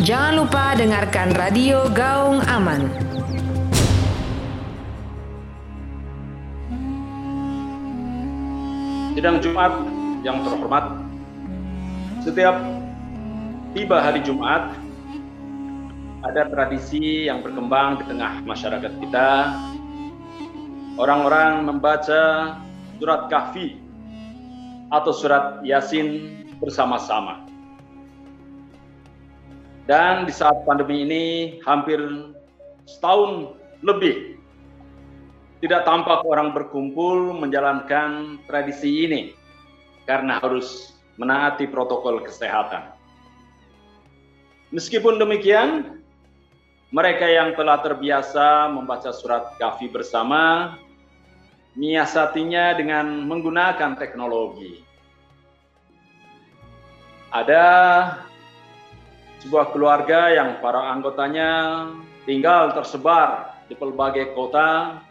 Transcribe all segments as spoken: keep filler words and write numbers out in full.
Jangan lupa dengarkan Radio Gaung Aman. Sidang Jumat yang terhormat, setiap tiba hari Jumat, ada tradisi yang berkembang di tengah masyarakat kita. Orang-orang membaca surat Kahfi atau surat Yasin bersama-sama. Dan di saat pandemi ini hampir setahun lebih tidak tampak orang berkumpul menjalankan tradisi ini karena harus menaati protokol kesehatan. Meskipun demikian, mereka yang telah terbiasa membaca surat Kahfi bersama menyiasatinya dengan menggunakan teknologi. Ada sebuah keluarga yang para anggotanya tinggal tersebar di pelbagai kota,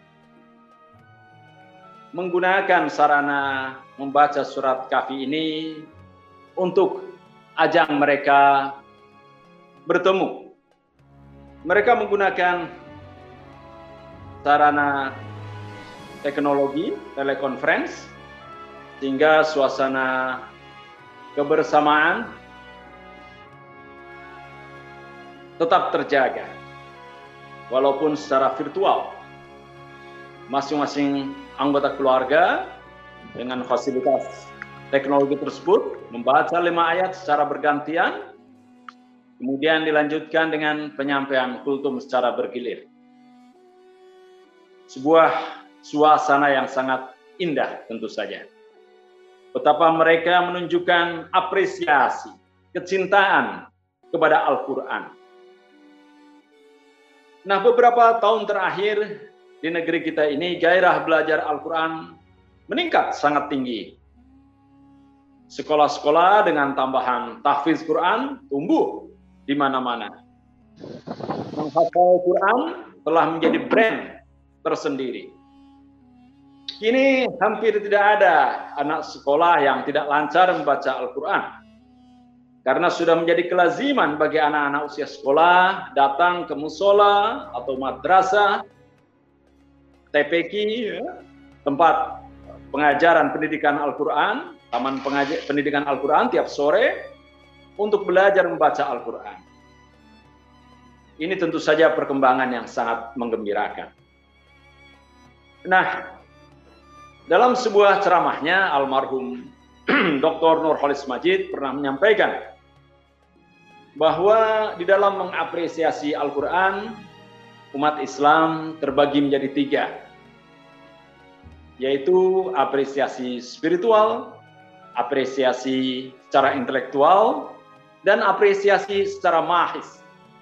menggunakan sarana membaca surat Kahfi ini untuk ajang mereka bertemu. Mereka menggunakan sarana teknologi, telekonferensi, sehingga suasana kebersamaan tetap terjaga, walaupun secara virtual. Masing-masing anggota keluarga dengan fasilitas teknologi tersebut membaca lima ayat secara bergantian, kemudian dilanjutkan dengan penyampaian kultum secara bergilir. Sebuah suasana yang sangat indah tentu saja. Betapa mereka menunjukkan apresiasi, kecintaan kepada Al-Quran. Nah, beberapa tahun terakhir di negeri kita ini gairah belajar Al-Quran meningkat sangat tinggi. Sekolah-sekolah dengan tambahan tahfiz Quran tumbuh di mana-mana. Menghafal Quran telah menjadi brand tersendiri. Kini hampir tidak ada anak sekolah yang tidak lancar membaca Al-Quran. Karena sudah menjadi kelaziman bagi anak-anak usia sekolah datang ke musola atau madrasah, T P Q, ya, tempat pengajaran pendidikan Al-Quran, taman pengajar, pendidikan Al-Quran tiap sore untuk belajar membaca Al-Quran. Ini tentu saja perkembangan yang sangat menggembirakan. Nah, dalam sebuah ceramahnya almarhum Doktor Nurholis Majid pernah menyampaikan bahwa di dalam mengapresiasi Al-Quran, umat Islam terbagi menjadi tiga, yaitu apresiasi spiritual, apresiasi secara intelektual, dan apresiasi secara mahis.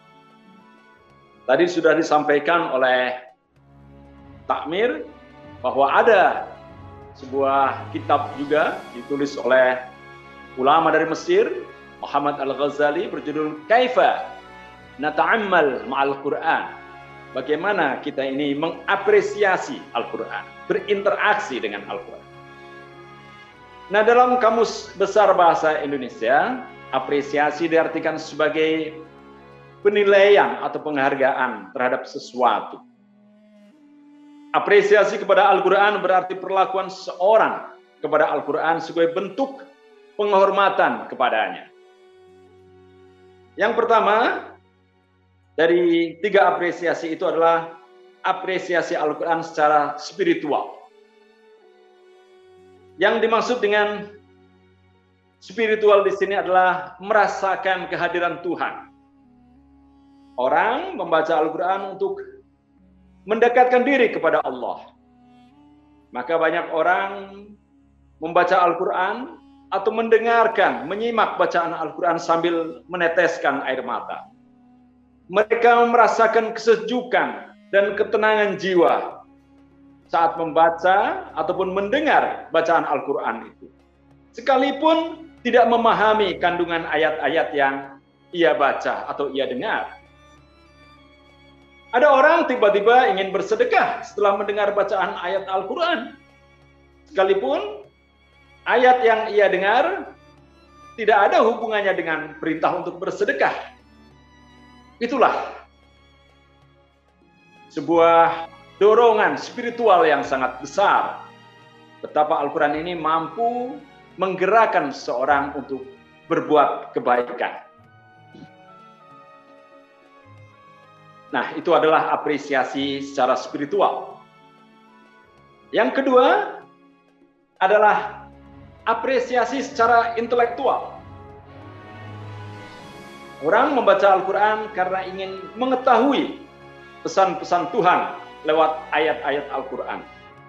Tadi sudah disampaikan oleh Takmir bahwa ada sebuah kitab juga ditulis oleh ulama dari Mesir, Muhammad Al-Ghazali, berjudul Kaifa Nata'ammal Ma'al Quran. Bagaimana kita ini mengapresiasi Al-Quran, berinteraksi dengan Al-Quran. Nah, dalam Kamus Besar Bahasa Indonesia, apresiasi diartikan sebagai penilaian atau penghargaan terhadap sesuatu. Apresiasi kepada Al-Quran berarti perlakuan seorang kepada Al-Quran sebagai bentuk penghormatan kepadanya. Yang pertama, dari tiga apresiasi itu adalah apresiasi Al-Quran secara spiritual. Yang dimaksud dengan spiritual di sini adalah merasakan kehadiran Tuhan. Orang membaca Al-Quran untuk mendekatkan diri kepada Allah. Maka banyak orang membaca Al-Quran atau mendengarkan, menyimak bacaan Al-Quran sambil meneteskan air mata. Mereka merasakan kesejukan dan ketenangan jiwa saat membaca ataupun mendengar bacaan Al-Quran itu. Sekalipun tidak memahami kandungan ayat-ayat yang ia baca atau ia dengar. Ada orang tiba-tiba ingin bersedekah setelah mendengar bacaan ayat Al-Quran. Sekalipun ayat yang ia dengar tidak ada hubungannya dengan perintah untuk bersedekah. Itulah sebuah dorongan spiritual yang sangat besar. Betapa Al-Quran ini mampu menggerakkan seseorang untuk berbuat kebaikan. Nah, itu adalah apresiasi secara spiritual. Yang kedua adalah apresiasi secara intelektual. Orang membaca Al-Quran karena ingin mengetahui pesan-pesan Tuhan lewat ayat-ayat Al-Quran.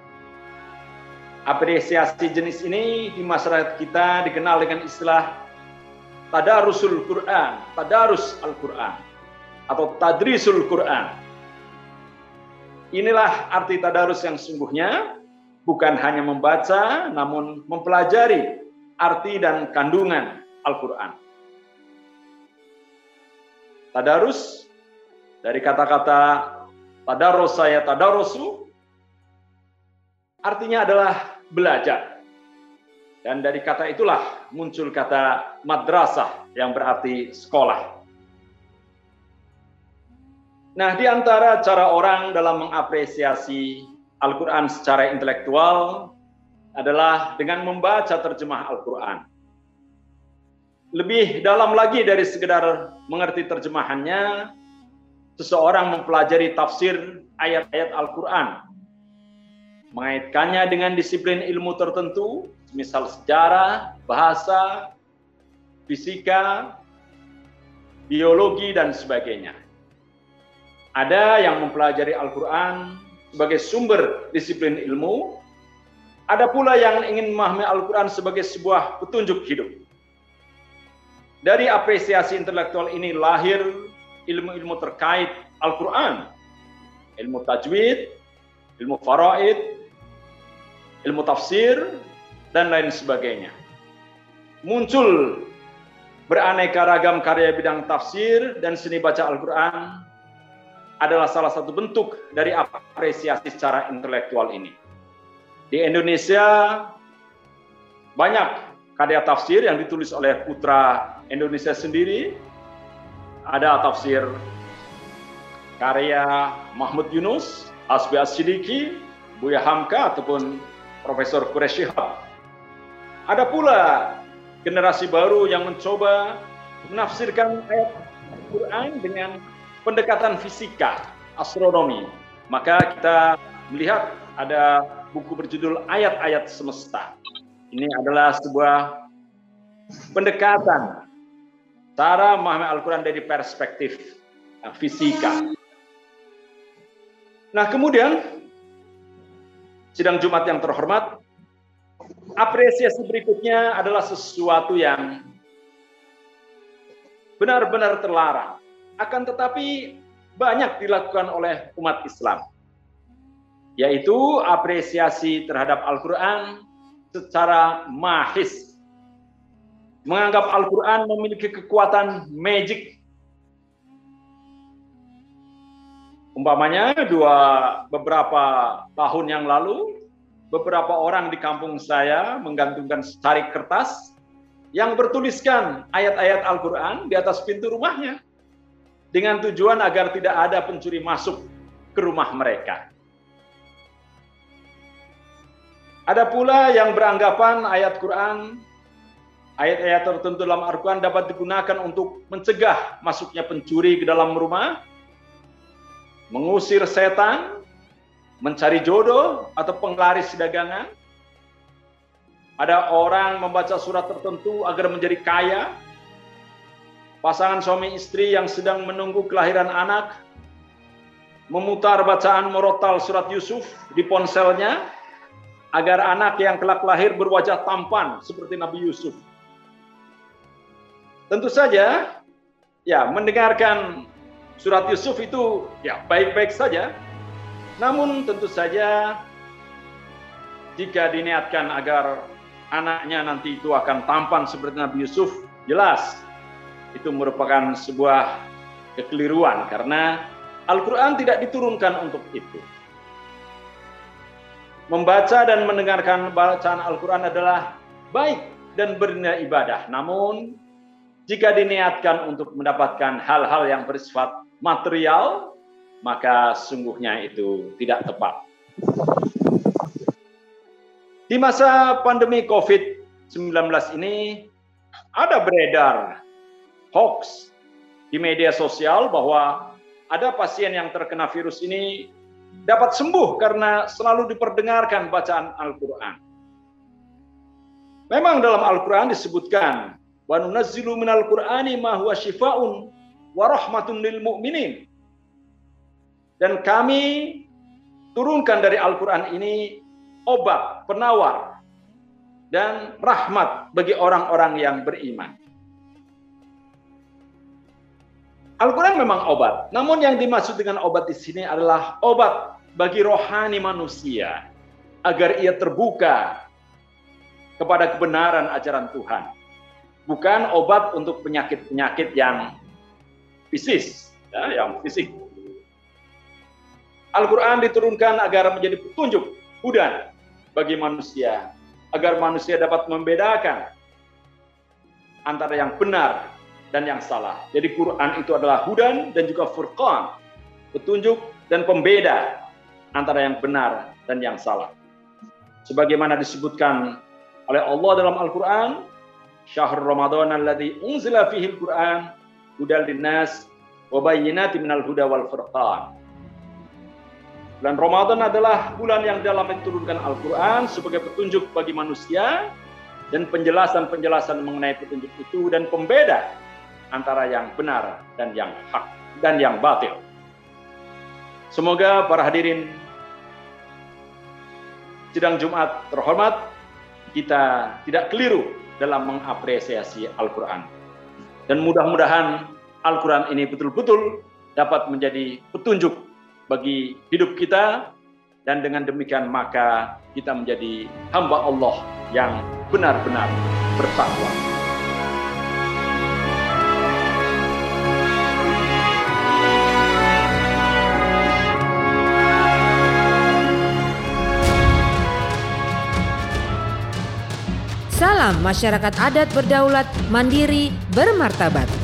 Apresiasi jenis ini di masyarakat kita dikenal dengan istilah Tadarusul Quran, Tadarus Al-Quran, atau Tadrisul Quran. Inilah arti tadarus yang sungguhnya, bukan hanya membaca, namun mempelajari arti dan kandungan Al-Quran. Tadarus dari kata-kata tadarrosa ya tadarrosu, artinya adalah belajar. Dan dari kata itulah muncul kata madrasah yang berarti sekolah. Nah, di antara cara orang dalam mengapresiasi Al-Quran secara intelektual adalah dengan membaca terjemah Al-Quran. Lebih dalam lagi dari sekedar mengerti terjemahannya, seseorang mempelajari tafsir ayat-ayat Al-Quran, mengaitkannya dengan disiplin ilmu tertentu, misal sejarah, bahasa, fisika, biologi, dan sebagainya. Ada yang mempelajari Al-Quran sebagai sumber disiplin ilmu, ada pula yang ingin memahami Al-Quran sebagai sebuah petunjuk hidup. Dari apresiasi intelektual ini lahir ilmu-ilmu terkait Al-Quran, ilmu tajwid, ilmu faraid, ilmu tafsir, dan lain sebagainya. Muncul beraneka ragam karya bidang tafsir dan seni baca Al-Quran adalah salah satu bentuk dari apresiasi secara intelektual ini. Di Indonesia banyak karya tafsir yang ditulis oleh putra Indonesia sendiri. Ada tafsir karya Mahmud Yunus, Hasbi As-Siddiqi, Buya Hamka, ataupun Profesor Quraish Shihab. Ada pula generasi baru yang mencoba menafsirkan ayat Al-Quran dengan pendekatan fisika, astronomi. Maka kita melihat ada buku berjudul Ayat-Ayat Semesta. Ini adalah sebuah pendekatan cara memahami Al-Quran dari perspektif uh, fisika. Nah, kemudian sidang Jumat yang terhormat, apresiasi berikutnya adalah sesuatu yang benar-benar terlarang, akan tetapi banyak dilakukan oleh umat Islam, yaitu apresiasi terhadap Al-Quran secara mahis. Menganggap Al-Quran memiliki kekuatan magic. Umpamanya dua beberapa tahun yang lalu, beberapa orang di kampung saya menggantungkan secari kertas yang bertuliskan ayat-ayat Al-Quran di atas pintu rumahnya, dengan tujuan agar tidak ada pencuri masuk ke rumah mereka. Ada pula yang beranggapan ayat Quran, ayat-ayat tertentu dalam Al-Quran dapat digunakan untuk mencegah masuknya pencuri ke dalam rumah, mengusir setan, mencari jodoh, atau penglaris dagangan. Ada orang membaca surat tertentu agar menjadi kaya. Pasangan suami istri yang sedang menunggu kelahiran anak memutar bacaan murattal surat Yusuf di ponselnya agar anak yang kelak lahir berwajah tampan seperti Nabi Yusuf. Tentu saja, ya, mendengarkan surat Yusuf itu ya baik-baik saja. Namun tentu saja jika diniatkan agar anaknya nanti itu akan tampan seperti Nabi Yusuf, jelas itu merupakan sebuah kekeliruan karena Al-Quran tidak diturunkan untuk itu. Membaca dan mendengarkan bacaan Al-Quran adalah baik dan bernilai ibadah. Namun jika diniatkan untuk mendapatkan hal-hal yang bersifat material, maka sungguhnya itu tidak tepat. Di masa pandemi covid sembilan belas ini ada beredar hoax di media sosial bahwa ada pasien yang terkena virus ini dapat sembuh karena selalu diperdengarkan bacaan Al-Quran. Memang dalam Al-Quran disebutkan wa nunazzilu minal Qur'ani ma huwa syifaa'un wa rahmatun lil mu'minin. Dan kami turunkan dari Al-Quran ini obat, penawar, dan rahmat bagi orang-orang yang beriman. Al-Quran memang obat, namun yang dimaksud dengan obat di sini adalah obat bagi rohani manusia, agar ia terbuka kepada kebenaran ajaran Tuhan. Bukan obat untuk penyakit-penyakit yang fisis, ya, yang fisik. Al-Quran diturunkan agar menjadi petunjuk, hudan bagi manusia, agar manusia dapat membedakan antara yang benar dan yang salah. Jadi Quran itu adalah hudan dan juga furqan, petunjuk dan pembeda antara yang benar dan yang salah. Sebagaimana disebutkan oleh Allah dalam Al-Quran, syahrul Ramadan alladzi unzila fihi al-Quran hudal linnas wa bayyinatin minal huda wal furqan. Bulan Ramadan adalah bulan yang dalam diturunkan Al-Quran sebagai petunjuk bagi manusia dan penjelasan-penjelasan mengenai petunjuk itu dan pembeda antara yang benar dan yang hak dan yang batil. Semoga para hadirin sidang Jumat terhormat, kita tidak keliru dalam mengapresiasi Al-Quran. Dan mudah-mudahan Al-Quran ini betul-betul dapat menjadi petunjuk bagi hidup kita, dan dengan demikian maka kita menjadi hamba Allah yang benar-benar bertakwa. Salam masyarakat adat berdaulat, mandiri, bermartabat.